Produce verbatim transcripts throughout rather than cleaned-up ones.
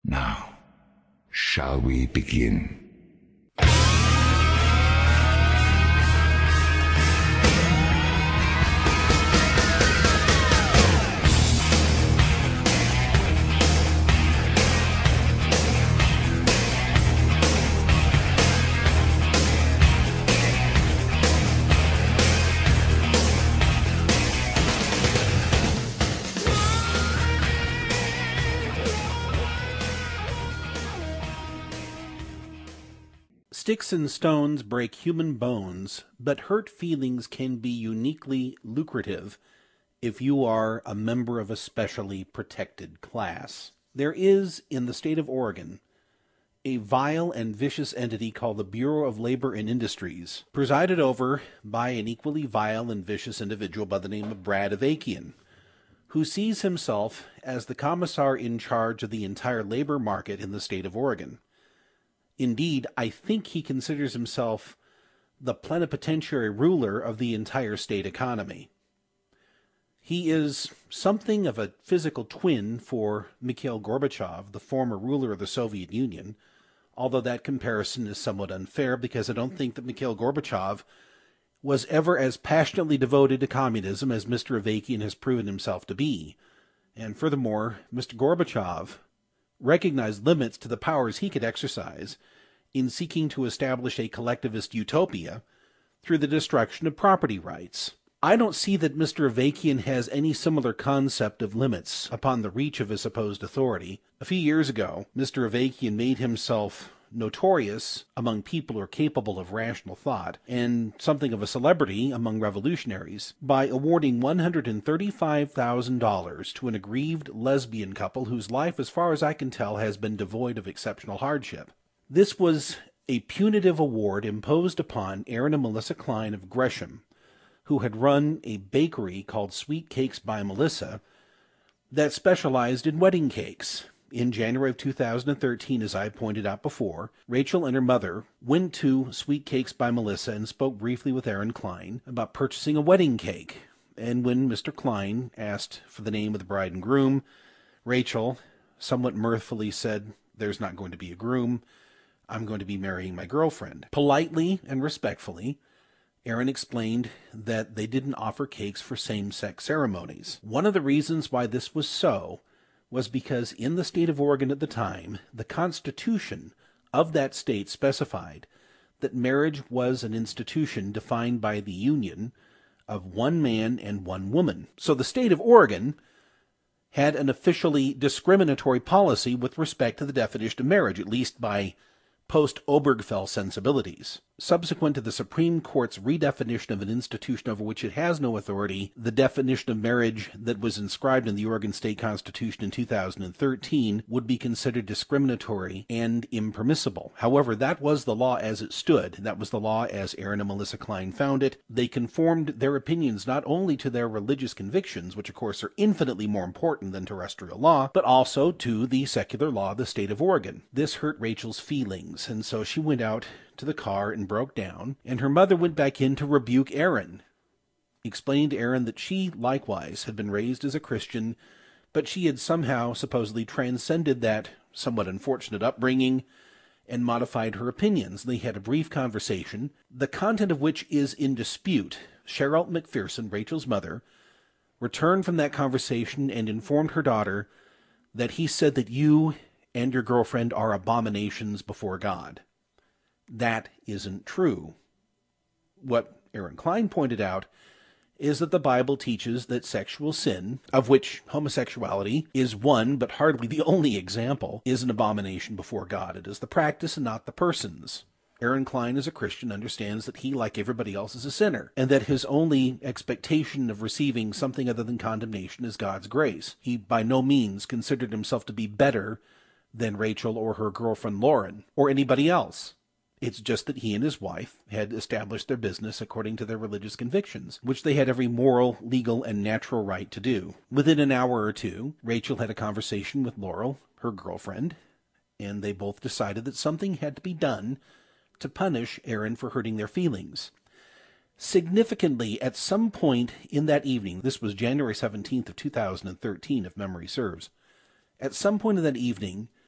Now, shall we begin? Sticks and stones break human bones, but hurt feelings can be uniquely lucrative if you are a member of a specially protected class. There is, in the state of Oregon, a vile and vicious entity called the Bureau of Labor and Industries, presided over by an equally vile and vicious individual by the name of Brad Avakian, who sees himself as the commissar in charge of the entire labor market in the state of Oregon. Indeed, I think he considers himself the plenipotentiary ruler of the entire state economy. He is something of a physical twin for Mikhail Gorbachev, the former ruler of the Soviet Union, although that comparison is somewhat unfair because I don't think that Mikhail Gorbachev was ever as passionately devoted to communism as Mister Avakian has proven himself to be. And furthermore, Mister Gorbachev recognized limits to the powers he could exercise in seeking to establish a collectivist utopia through the destruction of property rights. I don't see that Mister Avakian has any similar concept of limits upon the reach of his supposed authority. A few years ago, Mister Avakian made himself notorious among people who are capable of rational thought, and something of a celebrity among revolutionaries, by awarding one hundred thirty-five thousand dollars to an aggrieved lesbian couple whose life, as far as I can tell, has been devoid of exceptional hardship. This was a punitive award imposed upon Aaron and Melissa Klein of Gresham, who had run a bakery called Sweet Cakes by Melissa that specialized in wedding cakes. In January of two thousand thirteen, as I pointed out before, Rachel and her mother went to Sweet Cakes by Melissa and spoke briefly with Aaron Klein about purchasing a wedding cake. And when Mister Klein asked for the name of the bride and groom, Rachel somewhat mirthfully said, "There's not going to be a groom. I'm going to be marrying my girlfriend." Politely and respectfully, Aaron explained that they didn't offer cakes for same-sex ceremonies. One of the reasons why this was so was because in the state of Oregon at the time, the Constitution of that state specified that marriage was an institution defined by the union of one man and one woman. So the state of Oregon had an officially discriminatory policy with respect to the definition of marriage, at least by post-Obergefell sensibilities. Subsequent to the Supreme Court's redefinition of an institution over which it has no authority, the definition of marriage that was inscribed in the Oregon State Constitution in two thousand thirteen would be considered discriminatory and impermissible. However, that was the law as it stood. That was the law as Aaron and Melissa Klein found it. They conformed their opinions not only to their religious convictions, which of course are infinitely more important than terrestrial law, but also to the secular law of the state of Oregon. This hurt Rachel's feelings, and so she went out to the car and broke down, and her mother went back in to rebuke Aaron, explaining to Aaron that she likewise had been raised as a Christian, but she had somehow supposedly transcended that somewhat unfortunate upbringing and modified her opinions. They had a brief conversation, the content of which is in dispute. Cheryl McPherson, Rachel's mother, returned from that conversation and informed her daughter that he said that you and your girlfriend are abominations before God. That isn't true. What Aaron Klein pointed out is that the Bible teaches that sexual sin, of which homosexuality is one but hardly the only example, is an abomination before God. It is the practice and not the persons. Aaron Klein, as a Christian, understands that he, like everybody else, is a sinner, and that his only expectation of receiving something other than condemnation is God's grace. He by no means considered himself to be better than Rachel or her girlfriend Lauren, or anybody else. It's just that he and his wife had established their business according to their religious convictions, which they had every moral, legal, and natural right to do. Within an hour or two, Rachel had a conversation with Laurel, her girlfriend, and they both decided that something had to be done to punish Aaron for hurting their feelings. Significantly, at some point in that evening, this was January seventeenth of two thousand thirteen, if memory serves, at some point in that evening,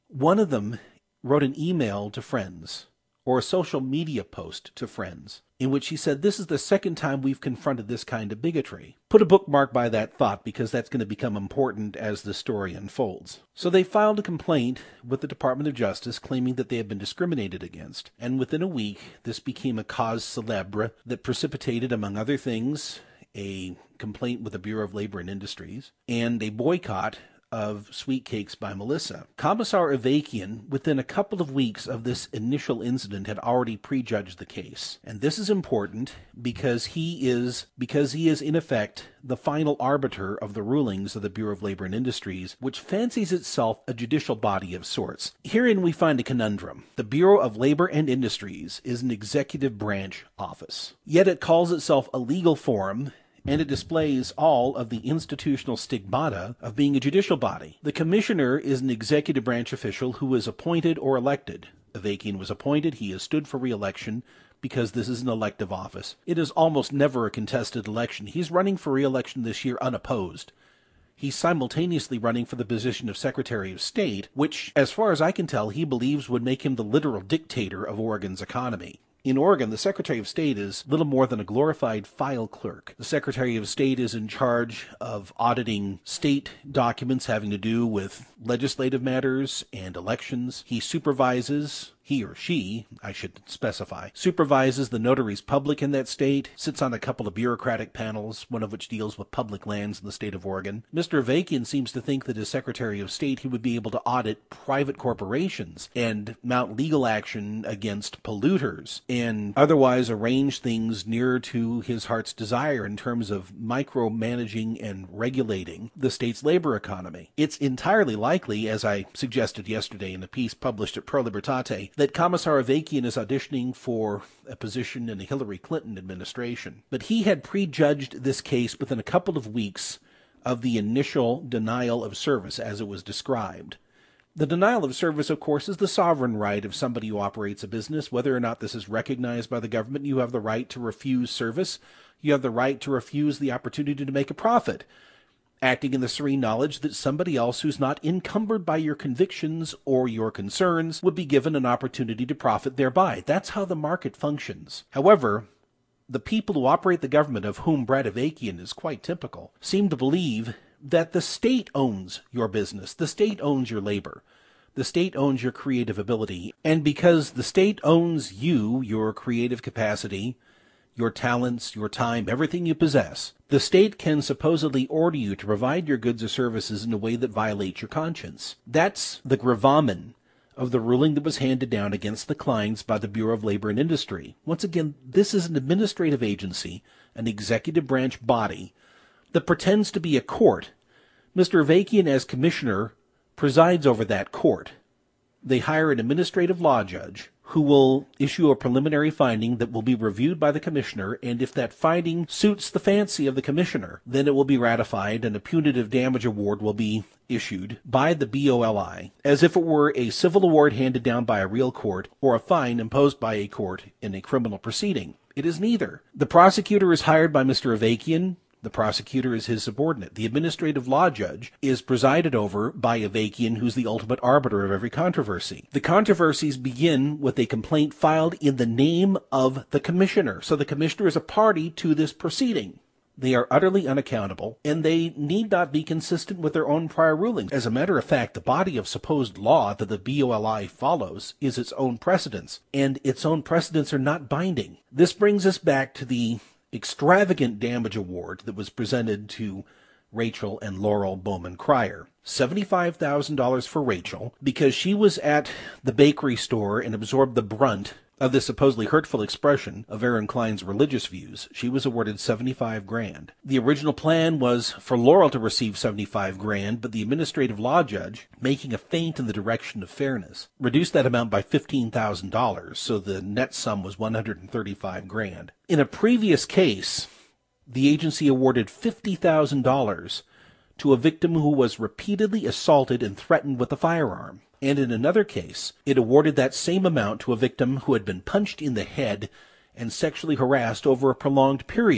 One of them wrote an email to friends, or a social media post to friends, in which he said, "This is the second time we've confronted this kind of bigotry." Put a bookmark by that thought, because that's going to become important as the story unfolds. So they filed a complaint with the Department of Justice claiming that they had been discriminated against, and within a week this became a cause célèbre that precipitated, among other things, a complaint with the Bureau of Labor and Industries and a boycott of Sweet Cakes by Melissa. Commissar Avakian, within a couple of weeks of this initial incident, had already prejudged the case. And this is important because he is, because he is in effect the final arbiter of the rulings of the Bureau of Labor and Industries, which fancies itself a judicial body of sorts. Herein we find a conundrum. The Bureau of Labor and Industries is an executive branch office, yet it calls itself a legal forum, and it displays all of the institutional stigmata of being a judicial body. The commissioner is an executive branch official who is appointed or elected. Avakian was appointed. He has stood for re-election because this is an elective office. It is almost never a contested election. He's running for re-election this year unopposed. He's simultaneously running for the position of Secretary of State, which, as far as I can tell, he believes would make him the literal dictator of Oregon's economy. In Oregon, the Secretary of State is little more than a glorified file clerk. The Secretary of State is in charge of auditing state documents having to do with legislative matters and elections. He supervises, he or she, I should specify, supervises the notaries public in that state, sits on a couple of bureaucratic panels, one of which deals with public lands in the state of Oregon. Mister Avakian seems to think that as Secretary of State, he would be able to audit private corporations and mount legal action against polluters and otherwise arrange things nearer to his heart's desire in terms of micromanaging and regulating the state's labor economy. It's entirely likely, as I suggested yesterday in a piece published at Pro Libertate, that Commissar Avakian is auditioning for a position in the Hillary Clinton administration. But he had prejudged this case within a couple of weeks of the initial denial of service, as it was described. The denial of service, of course, is the sovereign right of somebody who operates a business. Whether or not this is recognized by the government, you have the right to refuse service. You have the right to refuse the opportunity to make a profit, acting in the serene knowledge that somebody else who's not encumbered by your convictions or your concerns would be given an opportunity to profit thereby. That's how the market functions. However, the people who operate the government, of whom Brad Avakian is quite typical, seem to believe that the state owns your business. The state owns your labor. The state owns your creative ability. And because the state owns you, your creative capacity, your talents, your time, everything you possess, the state can supposedly order you to provide your goods or services in a way that violates your conscience. That's the gravamen of the ruling that was handed down against the Kleins by the Bureau of Labor and Industry. Once again, this is an administrative agency, an executive branch body, that pretends to be a court. Mister Avakian, as commissioner, presides over that court. They hire an administrative law judge who will issue a preliminary finding that will be reviewed by the commissioner, and if that finding suits the fancy of the commissioner, then it will be ratified and a punitive damage award will be issued by the B O L I, as if it were a civil award handed down by a real court or a fine imposed by a court in a criminal proceeding. It is neither. The prosecutor is hired by Mister Avakian. The prosecutor is his subordinate. The administrative law judge is presided over by Avakian, who's the ultimate arbiter of every controversy. The controversies begin with a complaint filed in the name of the commissioner. So the commissioner is a party to this proceeding. They are utterly unaccountable, and they need not be consistent with their own prior rulings. As a matter of fact, the body of supposed law that the B O L I follows is its own precedents, and its own precedents are not binding. This brings us back to the extravagant damage award that was presented to Rachel and Laurel Bowman Cryer. seventy-five thousand dollars for Rachel because she was at the bakery store and absorbed the brunt of the supposedly hurtful expression of Aaron Klein's religious views. She was awarded seventy-five grand. The original plan was for Laurel to receive seventy-five grand, but the administrative law judge, making a feint in the direction of fairness, reduced that amount by fifteen thousand dollars, so the net sum was one hundred thirty-five grand. In a previous case, the agency awarded fifty thousand dollars to a victim who was repeatedly assaulted and threatened with a firearm. And in another case, it awarded that same amount to a victim who had been punched in the head and sexually harassed over a prolonged period.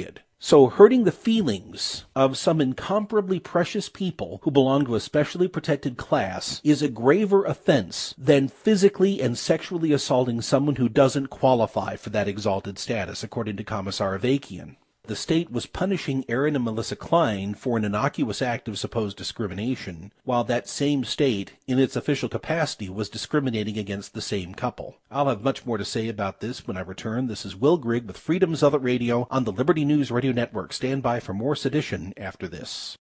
So hurting the feelings of some incomparably precious people who belong to a specially protected class is a graver offense than physically and sexually assaulting someone who doesn't qualify for that exalted status, according to Commissar Avakian. The state was punishing Aaron and Melissa Klein for an innocuous act of supposed discrimination, while that same state, in its official capacity, was discriminating against the same couple. I'll have much more to say about this when I return. This is Will Grigg with Freedom Zealot Radio on the Liberty News Radio Network. Stand by for more sedition after this.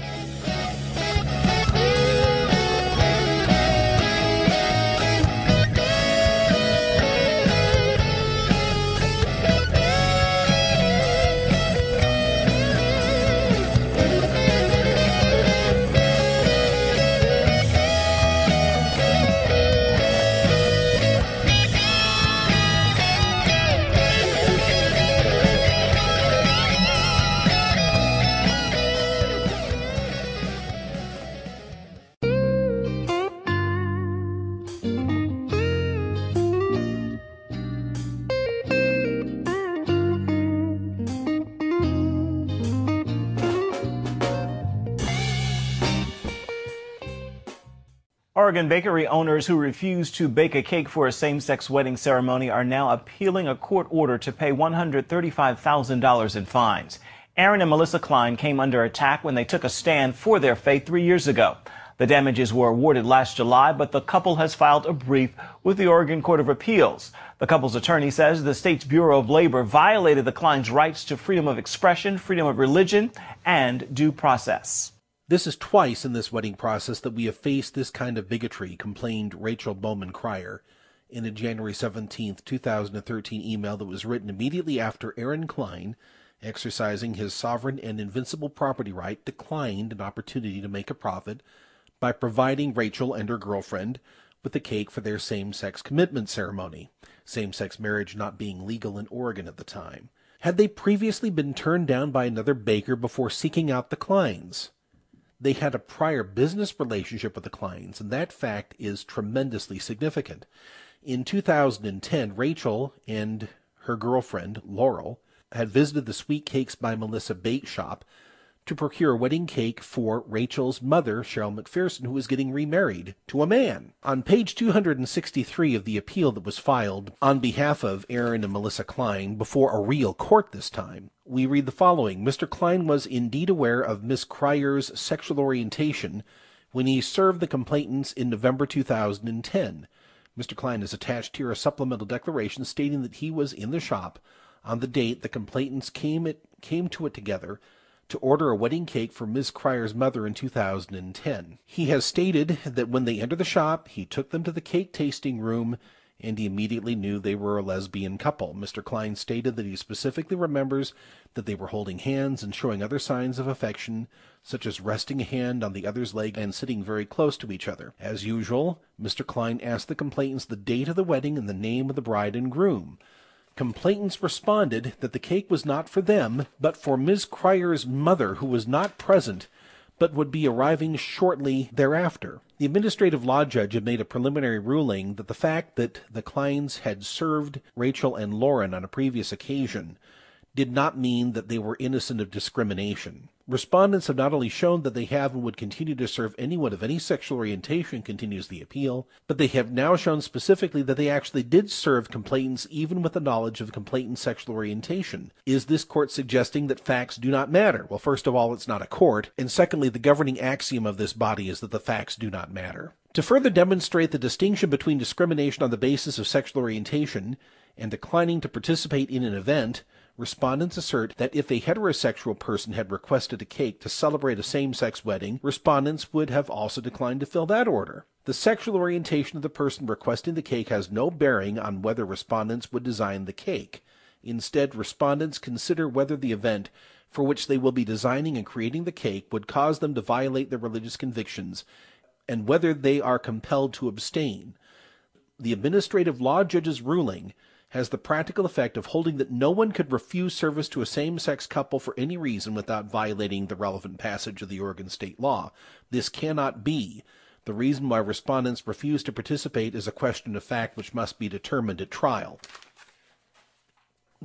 Oregon bakery owners who refused to bake a cake for a same-sex wedding ceremony are now appealing a court order to pay one hundred thirty-five thousand dollars in fines. Aaron and Melissa Klein came under attack when they took a stand for their faith three years ago. The damages were awarded last July, but the couple has filed a brief with the Oregon Court of Appeals. The couple's attorney says the state's Bureau of Labor violated the Kleins' rights to freedom of expression, freedom of religion, and due process. This is twice in this wedding process that we have faced this kind of bigotry, complained Rachel Bowman Cryer in a January seventeenth, two thousand thirteen email that was written immediately after Aaron Klein, exercising his sovereign and invincible property right, declined an opportunity to make a profit by providing Rachel and her girlfriend with a cake for their same-sex commitment ceremony, same-sex marriage not being legal in Oregon at the time. Had they previously been turned down by another baker before seeking out the Kleins? They had a prior business relationship with the Kleins, and that fact is tremendously significant. In two thousand ten, Rachel and her girlfriend, Laurel, had visited the Sweet Cakes by Melissa bake shop to procure a wedding cake for Rachel's mother, Cheryl McPherson, who was getting remarried to a man. On page two hundred sixty-three of the appeal that was filed on behalf of Aaron and Melissa Klein before a real court this time, we read the following. Mister Klein was indeed aware of Miss Cryer's sexual orientation when he served the complainants in November two thousand ten. Mister Klein has attached here a supplemental declaration stating that he was in the shop on the date the complainants came, it, came to it together to order a wedding cake for Miss Cryer's mother in two thousand ten. He has stated that when they entered the shop, he took them to the cake tasting room, and he immediately knew they were a lesbian couple. Mister Klein stated that he specifically remembers that they were holding hands and showing other signs of affection, such as resting a hand on the other's leg and sitting very close to each other. As usual, Mister Klein asked the complainants the date of the wedding and the name of the bride and groom. Complainants responded that the cake was not for them, but for Miss Cryer's mother, who was not present, but would be arriving shortly thereafter. The administrative law judge had made a preliminary ruling that the fact that the Kleins had served Rachel and Lauren on a previous occasion did not mean that they were innocent of discrimination. Respondents have not only shown that they have and would continue to serve anyone of any sexual orientation, continues the appeal, but they have now shown specifically that they actually did serve complainants even with the knowledge of complainant's sexual orientation. Is this court suggesting that facts do not matter? Well, first of all, it's not a court, and secondly, the governing axiom of this body is that the facts do not matter. To further demonstrate the distinction between discrimination on the basis of sexual orientation and declining to participate in an event, respondents assert that if a heterosexual person had requested a cake to celebrate a same-sex wedding, respondents would have also declined to fill that order. The sexual orientation of the person requesting the cake has no bearing on whether respondents would design the cake. Instead, respondents consider whether the event for which they will be designing and creating the cake would cause them to violate their religious convictions, and whether they are compelled to abstain. The administrative law judge's ruling has the practical effect of holding that no one could refuse service to a same-sex couple for any reason without violating the relevant passage of the Oregon state law. This cannot be. The reason why respondents refuse to participate is a question of fact which must be determined at trial. That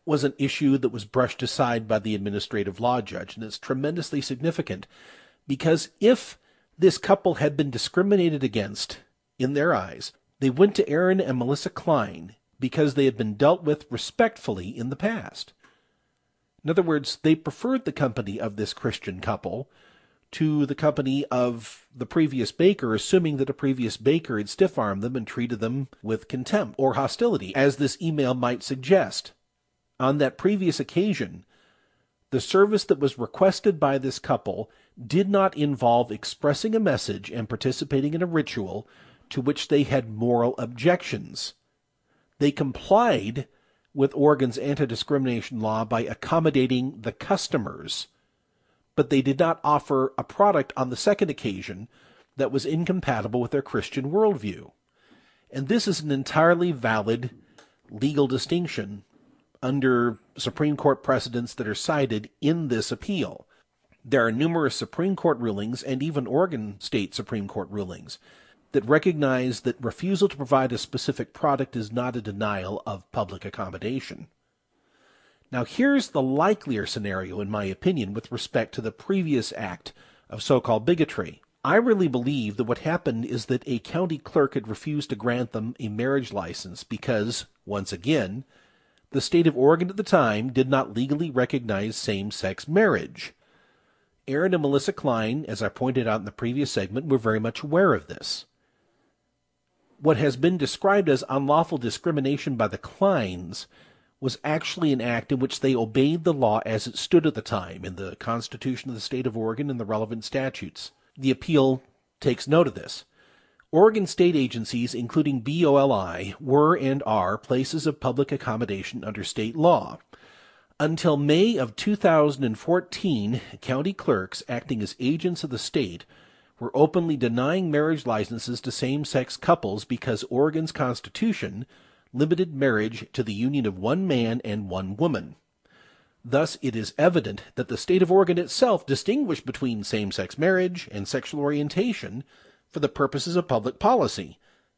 was an issue that was brushed aside by the administrative law judge, and it's tremendously significant because if this couple had been discriminated against in their eyes, they went to Aaron and Melissa Klein because they had been dealt with respectfully in the past. In other words, they preferred the company of this Christian couple to the company of the previous baker, assuming that a previous baker had stiff-armed them and treated them with contempt or hostility, as this email might suggest. On that previous occasion, the service that was requested by this couple did not involve expressing a message and participating in a ritual to which they had moral objections. They complied with Oregon's anti-discrimination law by accommodating the customers, but they did not offer a product on the second occasion that was incompatible with their Christian worldview. And this is an entirely valid legal distinction under Supreme Court precedents that are cited in this appeal. There are numerous Supreme Court rulings and even Oregon State Supreme Court rulings that recognize that refusal to provide a specific product is not a denial of public accommodation. Now, here's the likelier scenario, in my opinion, with respect to the previous act of so-called bigotry. I really believe that what happened is that a county clerk had refused to grant them a marriage license because, once again, the state of Oregon at the time did not legally recognize same-sex marriage. Aaron and Melissa Klein, as I pointed out in the previous segment, were very much aware of this. What has been described as unlawful discrimination by the Kleins was actually an act in which they obeyed the law as it stood at the time in the Constitution of the state of Oregon and the relevant statutes. The appeal takes note of this. Oregon state agencies, including B O L I, were and are places of public accommodation under state law. Until May of two thousand fourteen, county clerks acting as agents of the state were openly denying marriage licenses to same-sex couples because Oregon's Constitution limited marriage to the union of one man and one woman. Thus, it is evident that the state of Oregon itself distinguished between same-sex marriage and sexual orientation for the purposes of public policy,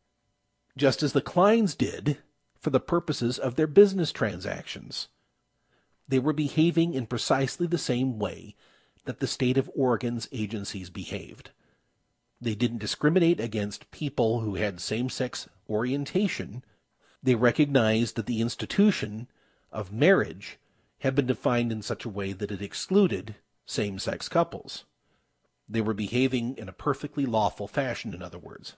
just as the Kleins did for the purposes of their business transactions. They were behaving in precisely the same way that the state of Oregon's agencies behaved. They didn't discriminate against people who had same-sex orientation. They recognized that the institution of marriage had been defined in such a way that it excluded same-sex couples. They were behaving in a perfectly lawful fashion, in other words.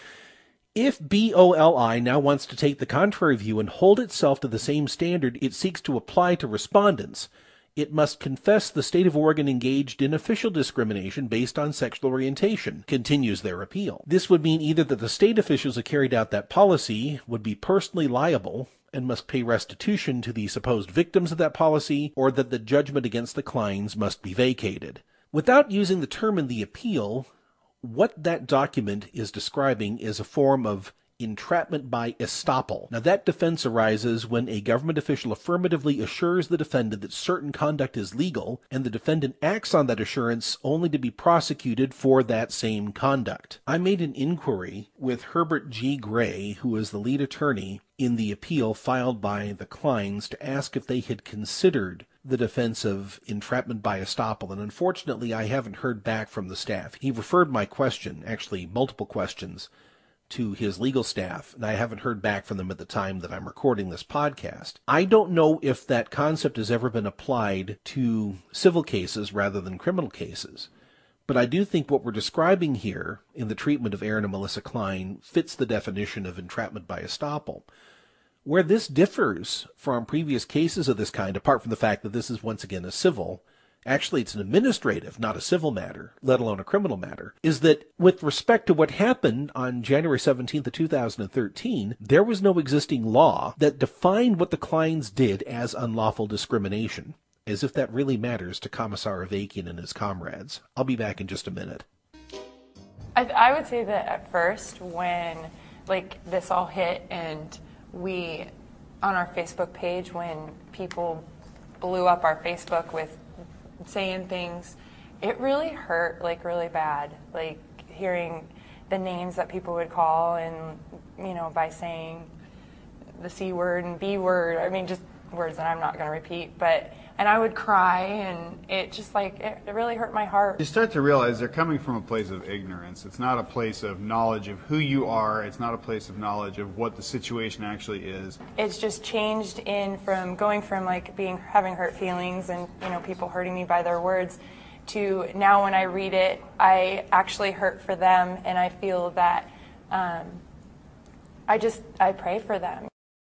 If B O L I now wants to take the contrary view and hold itself to the same standard it seeks to apply to respondents, it must confess the state of Oregon engaged in official discrimination based on sexual orientation, continues their appeal. This would mean either that the state officials who carried out that policy would be personally liable and must pay restitution to the supposed victims of that policy, or that the judgment against the Kleins must be vacated. Without using the term in the appeal, what that document is describing is a form of entrapment by estoppel. Now, that defense arises when a government official affirmatively assures the defendant that certain conduct is legal, and the defendant acts on that assurance only to be prosecuted for that same conduct. I made an inquiry with Herbert G. Gray, who is the lead attorney in the appeal filed by the Kleins, to ask if they had considered the defense of entrapment by estoppel, and unfortunately I haven't heard back from the staff. He referred my question, actually multiple questions, to his legal staff, and I haven't heard back from them at the time that I'm recording this podcast. I don't know if that concept has ever been applied to civil cases rather than criminal cases, but I do think what we're describing here in the treatment of Aaron and Melissa Klein fits the definition of entrapment by estoppel. Where this differs from previous cases of this kind, apart from the fact that this is once again a civil, actually it's an administrative, not a civil matter, let alone a criminal matter, is that with respect to what happened on January seventeenth of two thousand thirteen, there was no existing law that defined what the Kleins did as unlawful discrimination, as if that really matters to Commissar Avakian and his comrades. I'll be back in just a minute. I, I would say that at first, when like this all hit and we, on our Facebook page, when people blew up our Facebook with saying things, it really hurt, like, really bad, like hearing the names that people would call, and, you know, by saying the C word and B word, I mean, just words that I'm not going to repeat, but and I would cry, and it just like it, it really hurt my heart. You start to realize they're coming from a place of ignorance. It's not a place of knowledge of who you are. It's not a place of knowledge of what the situation actually is. It's just changed in from going from like being having hurt feelings and you know people hurting me by their words to now when I read it, I actually hurt for them, and I feel that um, I just I pray for them.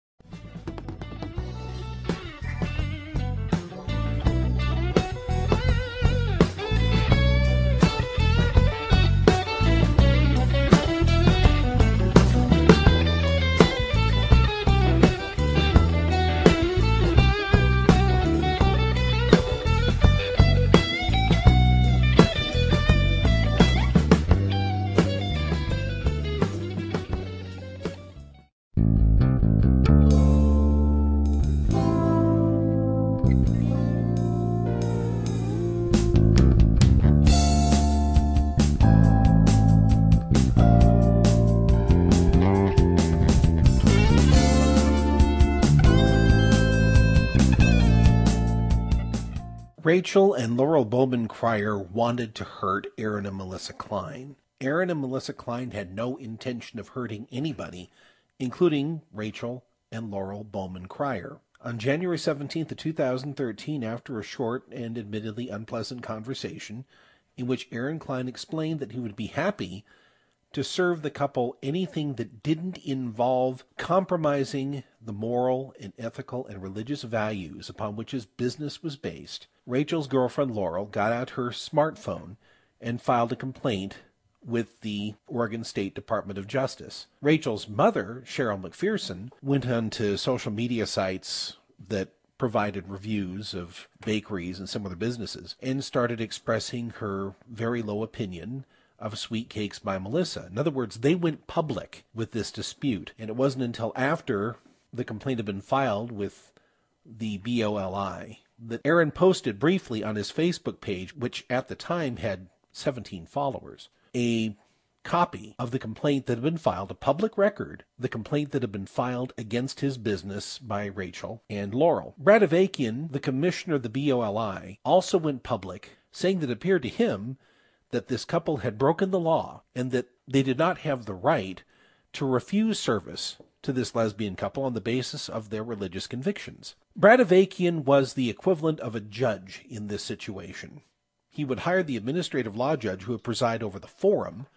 Rachel and Laurel Bowman Cryer wanted to hurt Aaron and Melissa Klein. Aaron and Melissa Klein had no intention of hurting anybody, including Rachel and Laurel Bowman Cryer. On January seventeenth of two thousand thirteen, after a short and admittedly unpleasant conversation, in which Aaron Klein explained that he would be happy to serve the couple anything that didn't involve compromising the moral and ethical and religious values upon which his business was based, Rachel's girlfriend Laurel got out her smartphone and filed a complaint with the Oregon State Department of Justice. Rachel's mother, Cheryl McPherson, went on to social media sites that provided reviews of bakeries and similar businesses and started expressing her very low opinion of Sweet Cakes by Melissa. In other words, they went public with this dispute, and it wasn't until after the complaint had been filed with the B O L I that Aaron posted briefly on his Facebook page, which at the time had seventeen followers, a copy of the complaint that had been filed, a public record, the complaint that had been filed against his business by Rachel and Laurel. Brad Avakian, the commissioner of the B O L I, also went public, saying that it appeared to him that this couple had broken the law and that they did not have the right to refuse service to this lesbian couple on the basis of their religious convictions. Brad Avakian was the equivalent of a judge in this situation. He would hire the administrative law judge who would preside over the forum,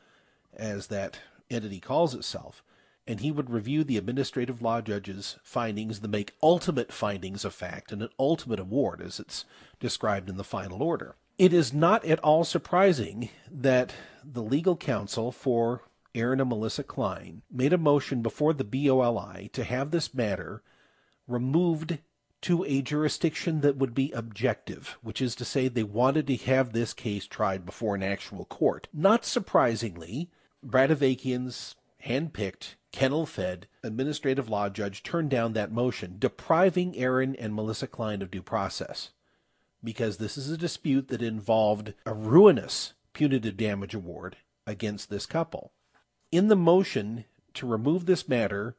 as that entity calls itself, and he would review the administrative law judge's findings to make ultimate findings of fact and an ultimate award, as it's described in the final order. It is not at all surprising that the legal counsel for Aaron and Melissa Klein made a motion before the B O L I to have this matter removed to a jurisdiction that would be objective, which is to say they wanted to have this case tried before an actual court. Not surprisingly, Brad Avakian's hand-picked, kennel-fed administrative law judge turned down that motion, depriving Aaron and Melissa Klein of due process, because this is a dispute that involved a ruinous punitive damage award against this couple. In the motion to remove this matter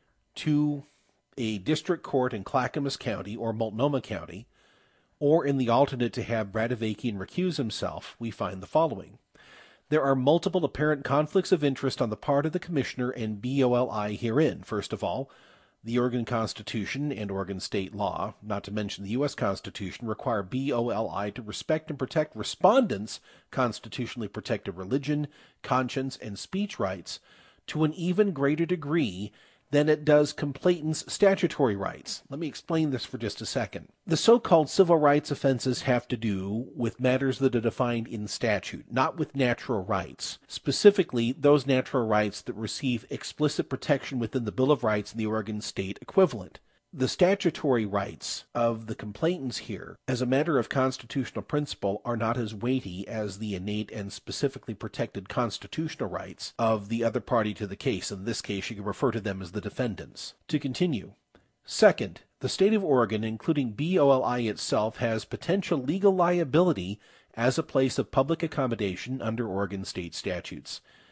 to a district court in Clackamas County or Multnomah County, or in the alternate to have Brad Avakian recuse himself, we find the following. There are multiple apparent conflicts of interest on the part of the Commissioner and B O L I herein. First of all, the Oregon Constitution and Oregon state law, not to mention the U S Constitution, require B O L I to respect and protect respondents' constitutionally protected religion, conscience, and speech rights to an even greater degree than it does complainants' statutory rights. Let me explain this for just a second. The so-called civil rights offenses have to do with matters that are defined in statute, not with natural rights. Specifically, those natural rights that receive explicit protection within the Bill of Rights and the Oregon state equivalent. The statutory rights of the complainants here, as a matter of constitutional principle, are not as weighty as the innate and specifically protected constitutional rights of the other party to the case. In this case, you can refer to them as the defendants. To continue. Second, the state of Oregon, including B O L I itself, has potential legal liability as a place of public accommodation under Oregon state statutes.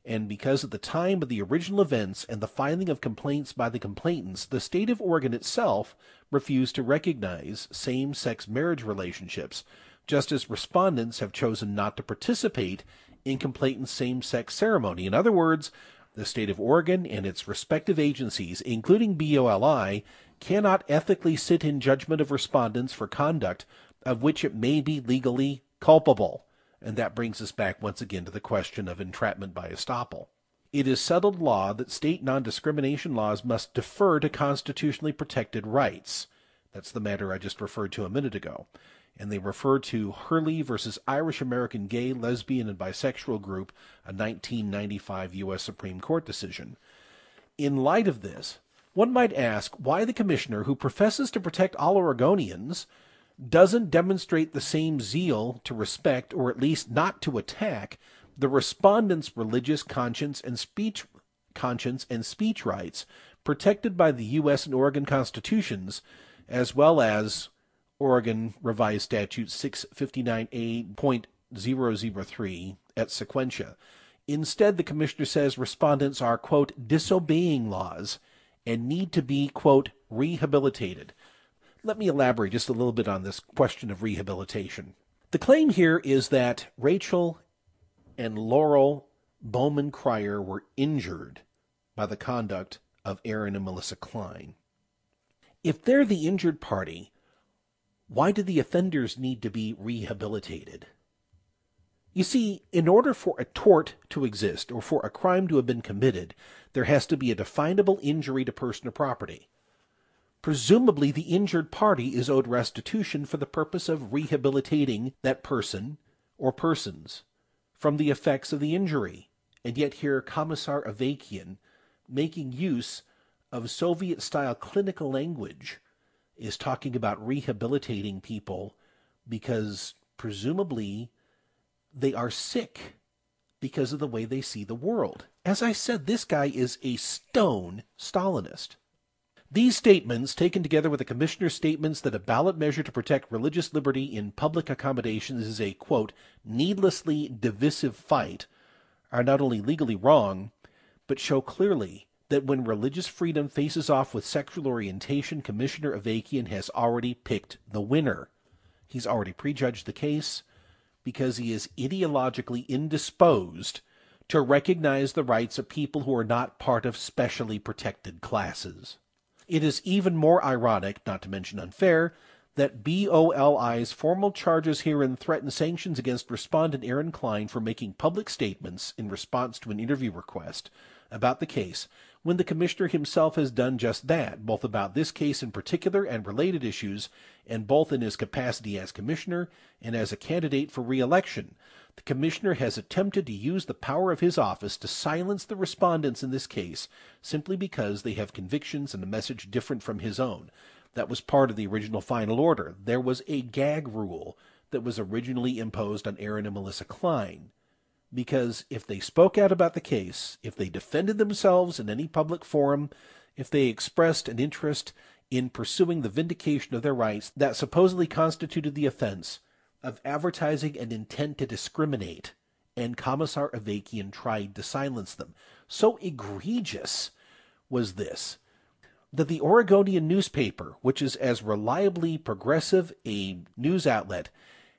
And because at the time of the original events and the filing of complaints by the complainants, the state of Oregon itself refused to recognize same-sex marriage relationships, just as respondents have chosen not to participate in complainants' same-sex ceremony. In other words, the state of Oregon and its respective agencies, including B O L I, cannot ethically sit in judgment of respondents for conduct of which it may be legally culpable. And that brings us back once again to the question of entrapment by estoppel. It is settled law that state non-discrimination laws must defer to constitutionally protected rights. That's the matter I just referred to a minute ago. And they refer to Hurley versus Irish American Gay, Lesbian, and Bisexual Group, a nineteen ninety-five U S Supreme Court decision. In light of this, one might ask why the commissioner, who professes to protect all Oregonians, doesn't demonstrate the same zeal to respect, or at least not to attack, the respondents' religious conscience and speech conscience and speech rights protected by the U S and Oregon constitutions, as well as Oregon Revised Statute six fifty-nine A point zero zero three et sequentia. Instead, the commissioner says respondents are, quote, disobeying laws and need to be, quote, rehabilitated. Let me elaborate just a little bit on this question of rehabilitation. The claim here is that Rachel and Laurel Bowman Cryer were injured by the conduct of Aaron and Melissa Klein. If they're the injured party, why do the offenders need to be rehabilitated? You see, in order for a tort to exist, or for a crime to have been committed, there has to be a definable injury to person or property. Presumably, the injured party is owed restitution for the purpose of rehabilitating that person or persons from the effects of the injury. And yet here, Commissar Avakian, making use of Soviet-style clinical language, is talking about rehabilitating people because presumably they are sick because of the way they see the world. As I said, this guy is a stone Stalinist. These statements, taken together with the commissioner's statements that a ballot measure to protect religious liberty in public accommodations is a, quote, needlessly divisive fight, are not only legally wrong, but show clearly that when religious freedom faces off with sexual orientation, Commissioner Avakian has already picked the winner. He's already prejudged the case because he is ideologically indisposed to recognize the rights of people who are not part of specially protected classes. It is even more ironic, not to mention unfair, that B O L I's formal charges herein threaten sanctions against respondent Aaron Klein for making public statements in response to an interview request about the case, when the commissioner himself has done just that, both about this case in particular and related issues, and both in his capacity as commissioner and as a candidate for re-election. The commissioner has attempted to use the power of his office to silence the respondents in this case simply because they have convictions and a message different from his own. That was part of the original final order. There was a gag rule that was originally imposed on Aaron and Melissa Klein, because if they spoke out about the case, if they defended themselves in any public forum, if they expressed an interest in pursuing the vindication of their rights, that supposedly constituted the offense of advertising an intent to discriminate, and Commissar Avakian tried to silence them. So egregious was this, that the Oregonian newspaper, which is as reliably progressive a news outlet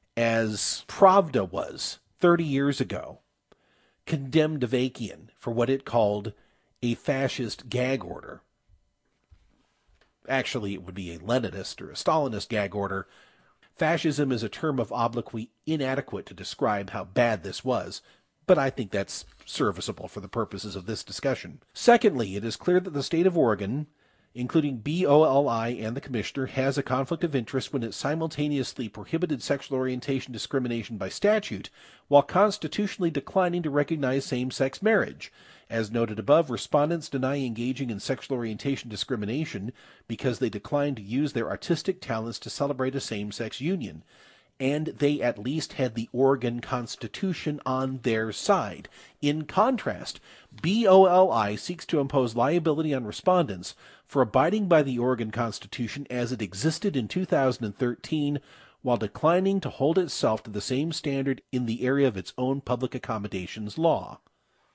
as Pravda was thirty years ago, condemned Avakian for what it called a fascist gag order. Actually, it would be a Leninist or a Stalinist gag order. Fascism is a term of obloquy inadequate to describe how bad this was, but I think that's serviceable for the purposes of this discussion. Secondly, it is clear that the state of Oregon, including B O L I and the commissioner, has a conflict of interest when it simultaneously prohibited sexual orientation discrimination by statute while constitutionally declining to recognize same-sex marriage. As noted above, respondents deny engaging in sexual orientation discrimination because they decline to use their artistic talents to celebrate a same-sex union. And they at least had the Oregon Constitution on their side. In contrast, B O L I seeks to impose liability on respondents for abiding by the Oregon Constitution as it existed in two thousand thirteen, while declining to hold itself to the same standard in the area of its own public accommodations law.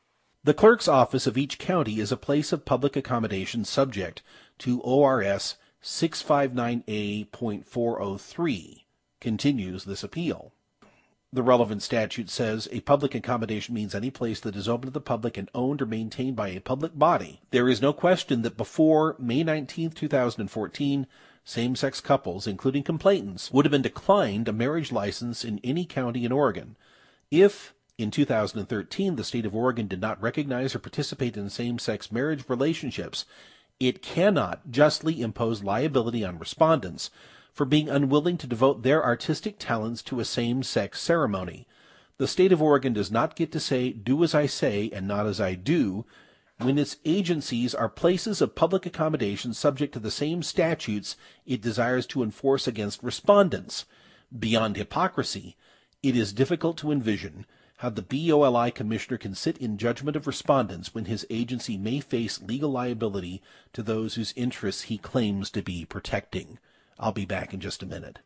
The clerk's office of each county is a place of public accommodation subject to O R S six fifty-nine A point four oh three, continues this appeal. The relevant statute says a public accommodation means any place that is open to the public and owned or maintained by a public body. There is no question that before May nineteenth, two thousand fourteen, same-sex couples, including complainants, would have been declined a marriage license in any county in Oregon. If, in two thousand thirteen, the state of Oregon did not recognize or participate in same-sex marriage relationships, it cannot justly impose liability on respondents for being unwilling to devote their artistic talents to a same-sex ceremony. The state of Oregon does not get to say, do as I say and not as I do, when its agencies are places of public accommodation subject to the same statutes it desires to enforce against respondents. Beyond hypocrisy, it is difficult to envision how the B O L I commissioner can sit in judgment of respondents when his agency may face legal liability to those whose interests he claims to be protecting. I'll be back in just a minute.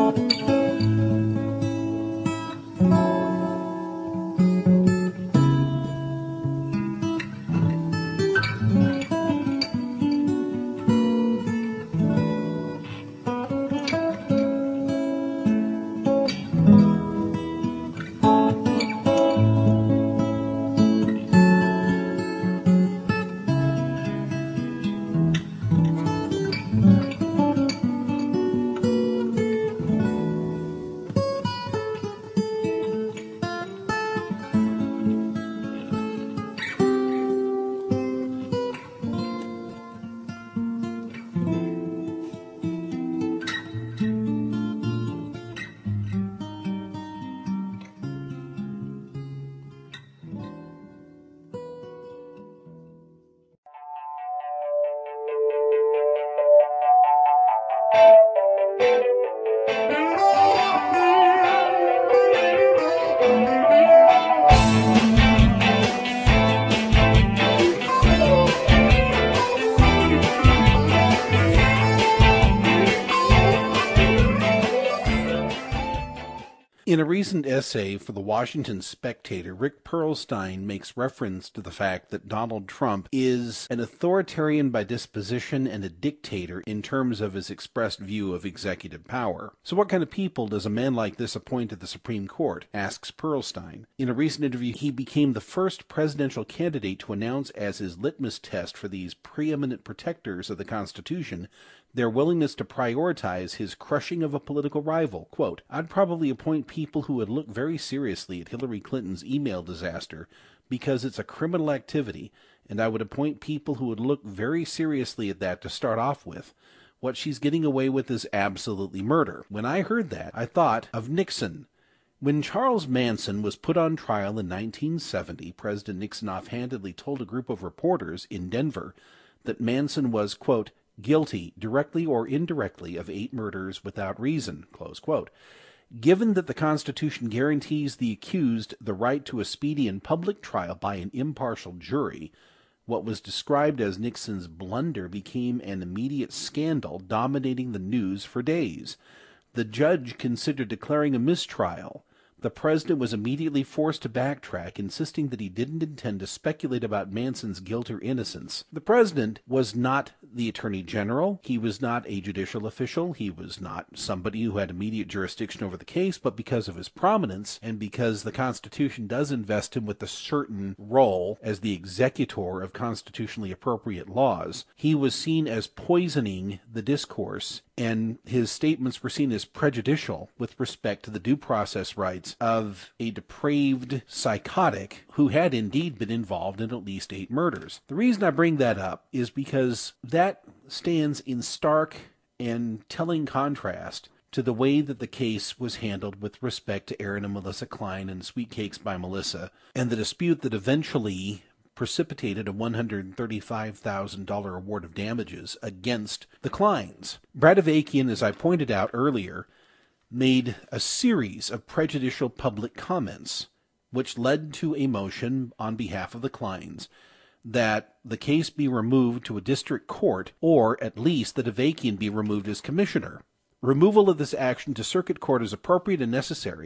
In a recent essay for the Washington Spectator, Rick Perlstein makes reference to the fact that Donald Trump is an authoritarian by disposition and a dictator in terms of his expressed view of executive power. So what kind of people does a man like this appoint to the Supreme Court? Asks Perlstein. In a recent interview, he became the first presidential candidate to announce as his litmus test for these preeminent protectors of the Constitution their willingness to prioritize his crushing of a political rival. Quote, I'd probably appoint people who would look very seriously at Hillary Clinton's email disaster because it's a criminal activity, and I would appoint people who would look very seriously at that to start off with. What she's getting away with is absolutely murder. When I heard that, I thought of Nixon. When Charles Manson was put on trial in nineteen seventy, President Nixon offhandedly told a group of reporters in Denver that Manson was, quote, guilty, directly or indirectly, of eight murders without reason, close quote. Given that the Constitution guarantees the accused the right to a speedy and public trial by an impartial jury, what was described as Nixon's blunder became an immediate scandal dominating the news for days. The judge considered declaring a mistrial. The president was immediately forced to backtrack, insisting that he didn't intend to speculate about Manson's guilt or innocence. The president was not the attorney general. He was not a judicial official. He was not somebody who had immediate jurisdiction over the case, but because of his prominence and because the Constitution does invest him with a certain role as the executor of constitutionally appropriate laws, he was seen as poisoning the discourse, and his statements were seen as prejudicial with respect to the due process rights of a depraved psychotic who had indeed been involved in at least eight murders. The reason I bring that up is because that stands in stark and telling contrast to the way that the case was handled with respect to Aaron and Melissa Klein and Sweet Cakes by Melissa, and the dispute that eventually precipitated a one hundred thirty-five thousand dollars award of damages against the Kleins. Brad Avakian, as I pointed out earlier, made a series of prejudicial public comments, which led to a motion on behalf of the Kleins that the case be removed to a district court, or at least that Avakian be removed as commissioner. Removal of this action to circuit court is appropriate and necessary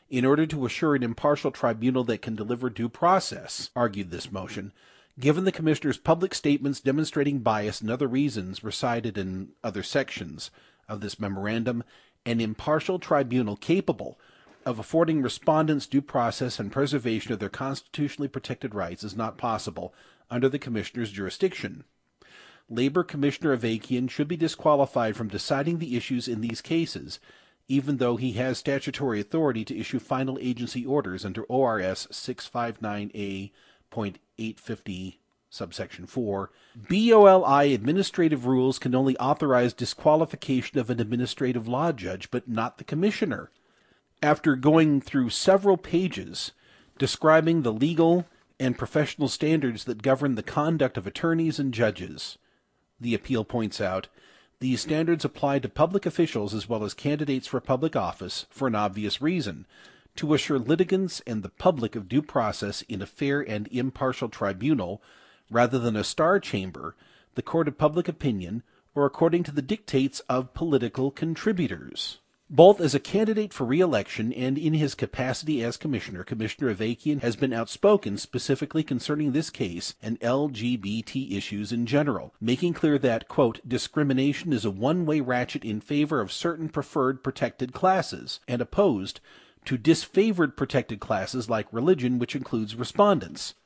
In order to assure an impartial tribunal that can deliver due process, argued this motion, given the Commissioner's public statements demonstrating bias and other reasons recited in other sections of this memorandum, an impartial tribunal capable of affording respondents due process and preservation of their constitutionally protected rights is not possible under the Commissioner's jurisdiction. Labor Commissioner Avakian should be disqualified from deciding the issues in these cases, even though he has statutory authority to issue final agency orders under O R S six fifty-nine A point eight fifty subsection four. B O L I administrative rules can only authorize disqualification of an administrative law judge, but not the Commissioner. After going through several pages describing the legal and professional standards that govern the conduct of attorneys and judges, the appeal points out, these standards apply to public officials as well as candidates for public office for an obvious reason: to assure litigants and the public of due process in a fair and impartial tribunal, rather than a star chamber, the court of public opinion, or according to the dictates of political contributors. Both as a candidate for re-election and in his capacity as Commissioner, Commissioner Avakian has been outspoken specifically concerning this case and L G B T issues in general, making clear that, quote, discrimination is a one-way ratchet in favor of certain preferred protected classes, and opposed to disfavored protected classes like religion, which includes respondents.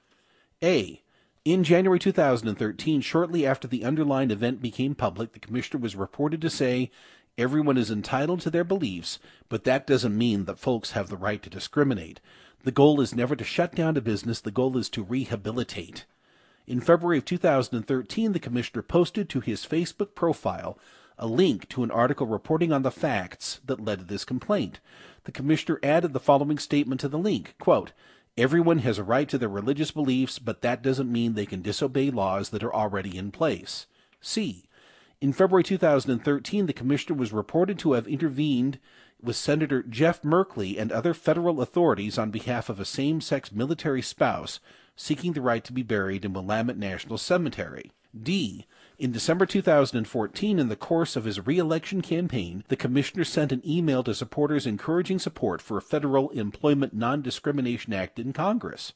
A. In January two thousand thirteen, shortly after the underlined event became public, the Commissioner was reported to say, everyone is entitled to their beliefs, but that doesn't mean that folks have the right to discriminate. The goal is never to shut down a business. The goal is to rehabilitate. In February of two thousand thirteen, the Commissioner posted to his Facebook profile a link to an article reporting on the facts that led to this complaint. The Commissioner added the following statement to the link, quote, everyone has a right to their religious beliefs, but that doesn't mean they can disobey laws that are already in place. C. In February two thousand thirteen, the Commissioner was reported to have intervened with Senator Jeff Merkley and other federal authorities on behalf of a same-sex military spouse seeking the right to be buried in Willamette National Cemetery. D. In December two thousand fourteen, in the course of his re-election campaign, the Commissioner sent an email to supporters encouraging support for a federal Employment Non-Discrimination Act in Congress.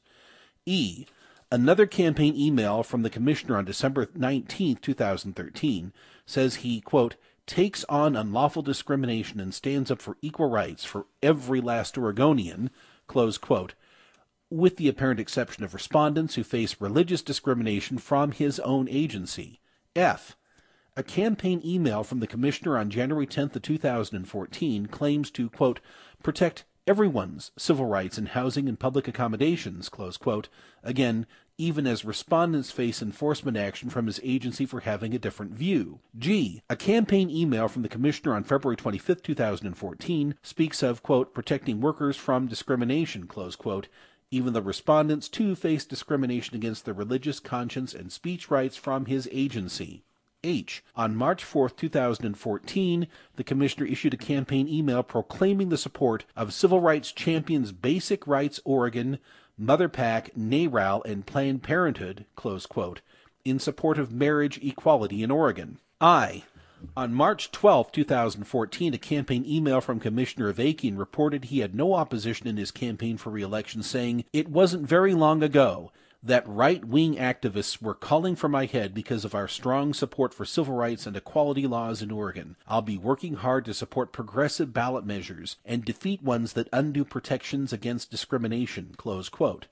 E. Another campaign email from the Commissioner on December nineteenth, two thousand thirteen, says he, quote, takes on unlawful discrimination and stands up for equal rights for every last Oregonian, close quote, with the apparent exception of respondents who face religious discrimination from his own agency. F. A campaign email from the Commissioner on January tenth, two thousand fourteen claims to, quote, protect everyone's civil rights in housing and public accommodations, close quote, again, even as respondents face enforcement action from his agency for having a different view. G. A campaign email from the Commissioner on February twenty-fifth, two thousand fourteen speaks of, quote, protecting workers from discrimination, close quote, even the respondents too face discrimination against their religious conscience and speech rights from his agency. H. On March fourth, two thousand fourteen, the Commissioner issued a campaign email proclaiming the support of civil rights champions Basic Rights Oregon, Mother PAC, NARAL, and Planned Parenthood, close quote, in support of marriage equality in Oregon. I. On March twelfth, two thousand fourteen, a campaign email from Commissioner Avakian reported he had no opposition in his campaign for re-election, saying, it wasn't very long ago that right-wing activists were calling for my head because of our strong support for civil rights and equality laws in Oregon. I'll be working hard to support progressive ballot measures and defeat ones that undo protections against discrimination, close quote.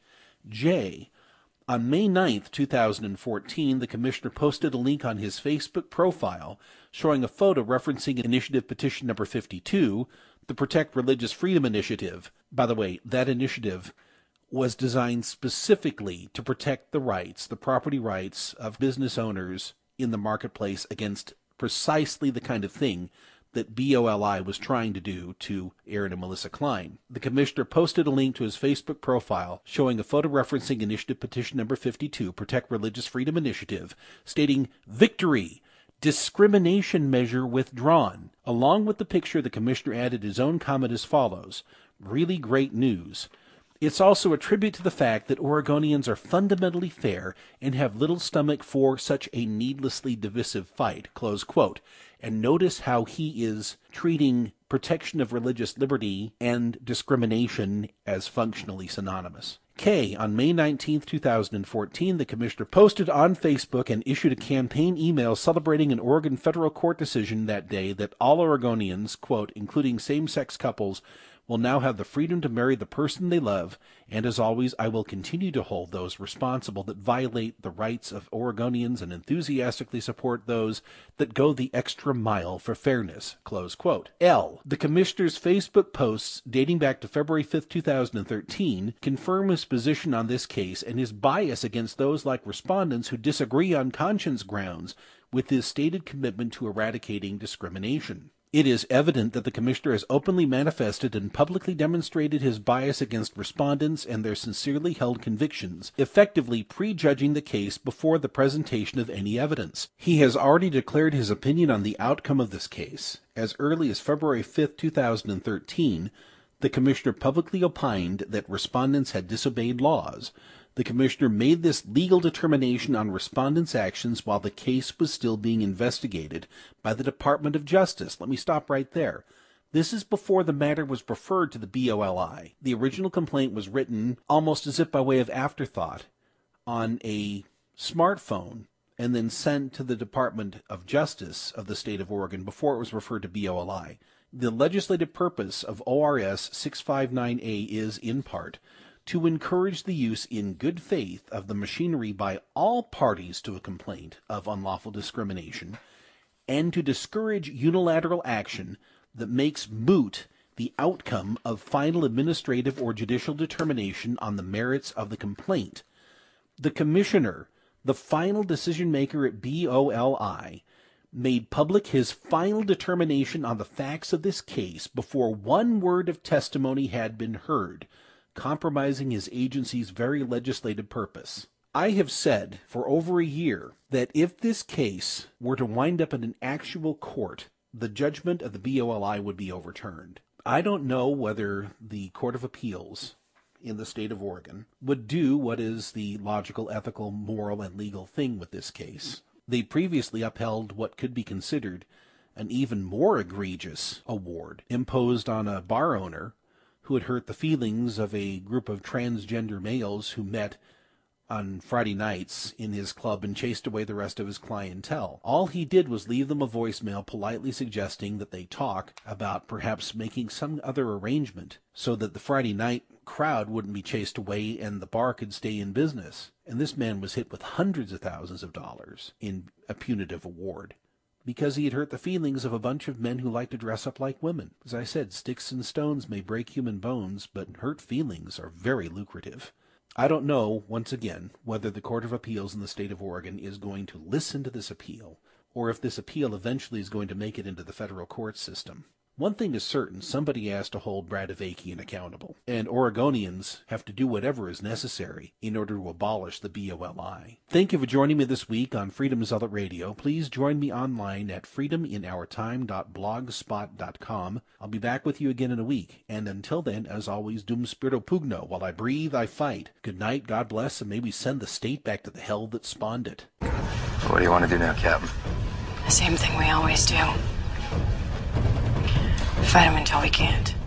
J. On May ninth, two thousand fourteen, the Commissioner posted a link on his Facebook profile showing a photo referencing Initiative Petition Number fifty-two, the Protect Religious Freedom Initiative. By the way, that initiative was designed specifically to protect the rights, the property rights of business owners in the marketplace against precisely the kind of thing that B O L I was trying to do to Aaron and Melissa Klein. The Commissioner posted a link to his Facebook profile showing a photo referencing Initiative Petition Number fifty-two, Protect Religious Freedom Initiative, stating, victory! Discrimination measure withdrawn. Along with the picture, the Commissioner added his own comment as follows, really great news. It's also a tribute to the fact that Oregonians are fundamentally fair and have little stomach for such a needlessly divisive fight, close quote. And notice how he is treating protection of religious liberty and discrimination as functionally synonymous. K. On May nineteenth, two thousand fourteen, the commissioner posted on Facebook and issued a campaign email celebrating an Oregon federal court decision that day that all Oregonians, quote, including same-sex couples, will now have the freedom to marry the person they love, and as always, I will continue to hold those responsible that violate the rights of Oregonians and enthusiastically support those that go the extra mile for fairness, close quote. L. The commissioner's Facebook posts dating back to February fifth, two thousand thirteen confirm his position on this case and his bias against those like respondents who disagree on conscience grounds with his stated commitment to eradicating discrimination. It is evident that the commissioner has openly manifested and publicly demonstrated his bias against respondents and their sincerely held convictions, effectively prejudging the case before the presentation of any evidence. He has already declared his opinion on the outcome of this case. As early as February fifth, two thousand thirteen, the commissioner publicly opined that respondents had disobeyed laws. The commissioner made this legal determination on respondents' actions while the case was still being investigated by the Department of Justice. Let me stop right there. This is before the matter was referred to the B O L I. The original complaint was written almost as if by way of afterthought on a smartphone and then sent to the Department of Justice of the state of Oregon before it was referred to B O L I. The legislative purpose of O R S six fifty-nine A is, in part, to encourage the use in good faith of the machinery by all parties to a complaint of unlawful discrimination, and to discourage unilateral action that makes moot the outcome of final administrative or judicial determination on the merits of the complaint. The commissioner, the final decision-maker at B O L I, made public his final determination on the facts of this case before one word of testimony had been heard, compromising his agency's very legislative purpose. I have said for over a year that if this case were to wind up in an actual court, the judgment of the B O L I would be overturned. I don't know whether the Court of Appeals in the state of Oregon would do what is the logical, ethical, moral, and legal thing with this case. They previously upheld what could be considered an even more egregious award imposed on a bar owner who had hurt the feelings of a group of transgender males who met on Friday nights in his club and chased away the rest of his clientele. All he did was leave them a voicemail politely suggesting that they talk about perhaps making some other arrangement so that the Friday night crowd wouldn't be chased away and the bar could stay in business. And this man was hit with hundreds of thousands of dollars in a punitive award because he had hurt the feelings of a bunch of men who like to dress up like women. As I said, sticks and stones may break human bones, but hurt feelings are very lucrative. I don't know, once again, whether the Court of Appeals in the state of Oregon is going to listen to this appeal, or if this appeal eventually is going to make it into the federal court system. One thing is certain, somebody has to hold Brad Avakian accountable, and Oregonians have to do whatever is necessary in order to abolish the B O L I. Thank you for joining me this week on Freedom Zealot Radio. Please join me online at freedom in our time dot blogspot dot com. I'll be back with you again in a week, and until then, as always, dum spirito pugno. While I breathe, I fight. Good night, God bless, and may we send the state back to the hell that spawned it. What do you want to do now, Captain? The same thing we always do. Fight them until we can't.